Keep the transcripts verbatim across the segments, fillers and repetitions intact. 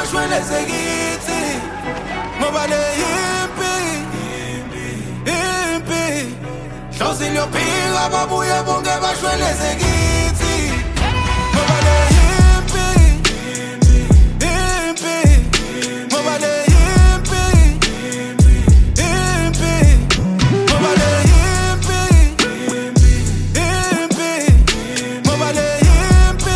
bashweleze kithi ngoba le impi impi Hlosi liyophika babuye bonke bashweleze kithi ngoba le impi impi ngoba le impi impi ngoba le impi impi ngoba le impi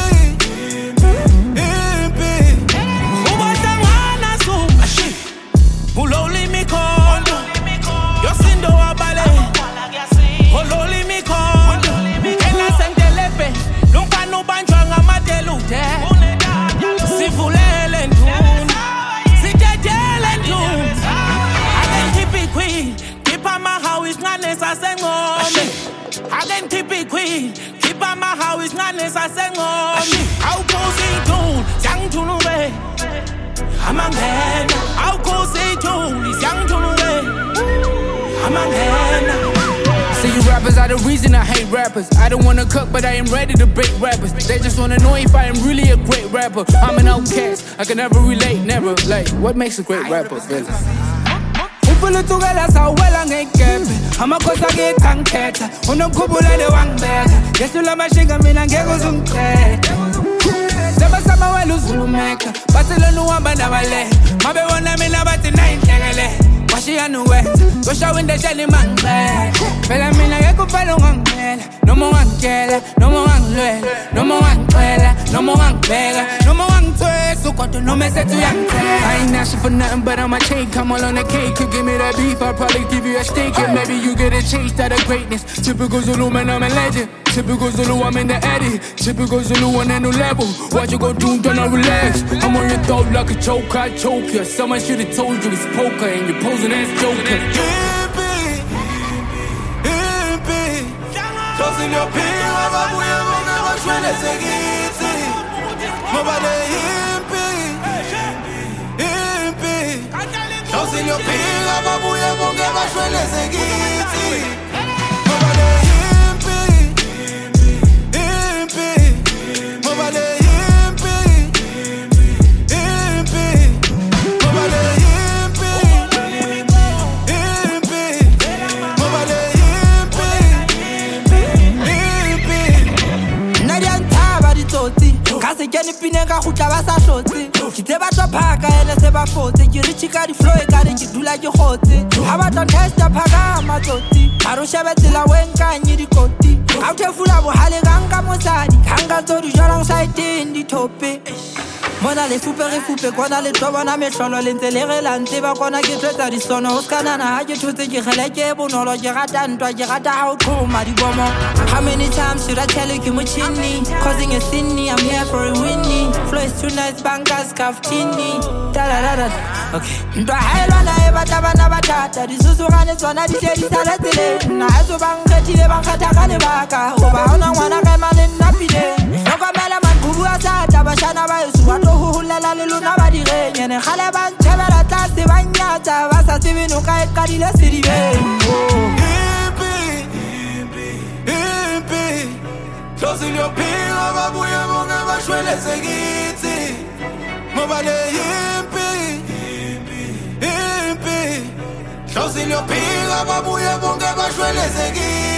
impi ubasangana su uloli mikondo yosindo wabale ololi mikondo ena sentelepe lumfana ubanjwa ngamadelute sivulele nduna sitetele nduna akenkhiphi queen khipha amahawu isincane sasengome akenkhiphi queen khipha amahawu isincane sasengome awukhosi iduna siyangithuna ube amangena awukhosi iduna siyangithuna ube amangena. See you rappers are the reason I hate rappers. I don't wanna cook, but I am ready to break rappers. They just wanna know if I am really a great rapper. I'm an outcast, I can never relate, never. Like, what makes a great rapper, really? Ufulu tugela sawela ngekephe amakosa ngekhanketha unomkhubulele wangibeka ngesula mashinga mina ngeke uzungicetha sebasama wena uzulumeka bathi lona uhamba nabale mabebona mina bathi nayinhlekele washiya nuwenza kushawa indeshela imangcele phela mina ngeke ufale ungangimela noma ungangitshela noma ungangilwela noma ungangicela noma ungangibheka noma ungangithwesa ukodwa noma esethi uyangicela I ain't asking for nothing but on my chain come all on the cake you give me that beef I'll probably give you a steak and maybe you get a taste out of greatness typical Zulu man I'm a legend typical Zulu I'm in the edit typical Zulu on a new level what you gon' do don't I relax I'm on your throat like a choke I choke you someone should've told you it's poker and you're posing as joker Hlosi liyophika babuye bonke bashweleze kithi ngoba le impi impi Hlosi liyophika babuye bonke bashweleze kithi ngoba le impi impi ngoba le impi impi ngoba le impi impi ngoba le Kasi keni pine ka khutla ba sa hlotse kitse ba twa phaka ene se ba fotse ke re chika di flow e ka re ke dula ke khotse ha ba twa testa phaka matsotsi ha ro shebetsela wenkanye dikoti a thefula bohale ganga mosadi hanga tsodi jwala side ndi tope Mona le fupe re fupe kona le tobana mehlolo le ntse le relantse ba kona ke tsetsa di sono ho skanana ha ke thotse ke khele ke bonolo ke rata ntwa ke rata ha o thoma di bomo how many times should I tell you ke mochini causing a sin I'm here for a winning flow is too nice bankers kaftini da da da da okay ntwa haelwa na e batla bana batata di susugane tsona di tle di sala tsele na azo bangkhethile bangkhatha ka le baka ho ba hona ngwana ka mane nnapile nokamela manqubu a tsata bashana ba yesu ba hulela le lona ba direnyene gale ba ntshebela tlase ba nyatsa ba sa tsebeno ka e kadile sedibeng impi impi impi Hlosi liyophika babuye bonke bashweleze kithi ngoba le impi impi impi Hlosi liyophika babuye bonke bashweleze kithi